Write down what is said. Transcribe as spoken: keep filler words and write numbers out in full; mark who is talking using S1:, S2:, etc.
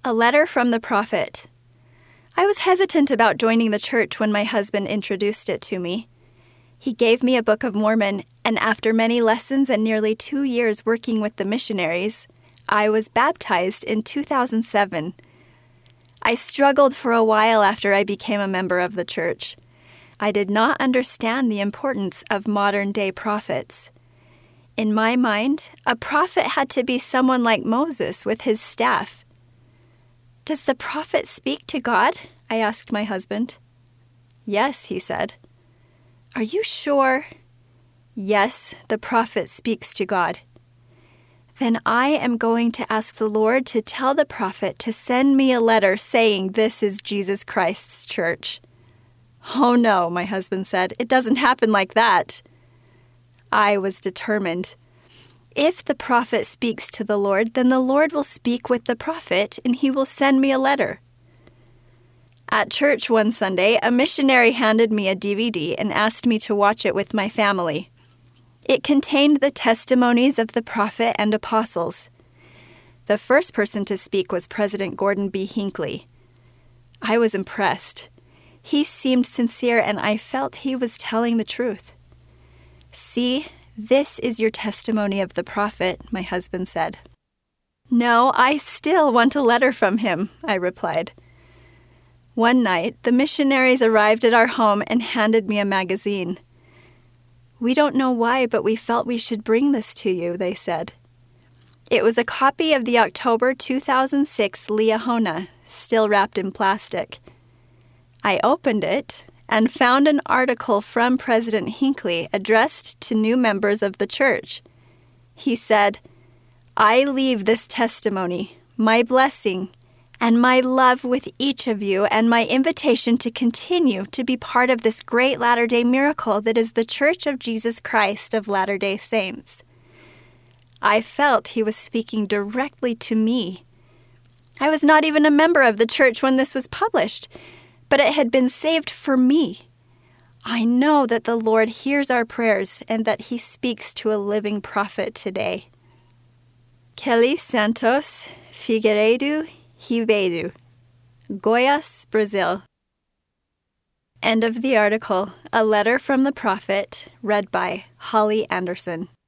S1: A letter from the prophet. I was hesitant about joining the church when my husband introduced it to me. He gave me a Book of Mormon, and after many lessons and nearly two years working with the missionaries, I was baptized in two thousand seven. I struggled for a while after I became a member of the church. I did not understand the importance of modern-day prophets. In my mind, a prophet had to be someone like Moses with his staff. Does the prophet speak to God? I asked my husband. Yes, he said. Are you sure? Yes, the prophet speaks to God. Then I am going to ask the Lord to tell the prophet to send me a letter saying this is Jesus Christ's church. Oh no, my husband said. It doesn't happen like that. I was determined. If the prophet speaks to the Lord, then the Lord will speak with the prophet, and he will send me a letter. At church one Sunday, a missionary handed me a D V D and asked me to watch it with my family. It contained the testimonies of the prophet and apostles. The first person to speak was President Gordon B. Hinckley. I was impressed. He seemed sincere, and I felt he was telling the truth. See, this is your testimony of the prophet, my husband said. No, I still want a letter from him, I replied. One night, the missionaries arrived at our home and handed me a magazine. We don't know why, but we felt we should bring this to you, they said. It was a copy of the October two thousand six Liahona, still wrapped in plastic. I opened it and found an article from President Hinckley addressed to new members of the church. He said, I leave this testimony, my blessing, and my love with each of you, and my invitation to continue to be part of this great Latter-day miracle that is the Church of Jesus Christ of Latter-day Saints. I felt he was speaking directly to me. I was not even a member of the church when this was published, but it had been saved for me. I know that the Lord hears our prayers and that he speaks to a living prophet today. Kelly Santos Figueiredo Ribeiro, Goiás, Brazil. End of the article. A letter from the prophet, read by Holly Anderson.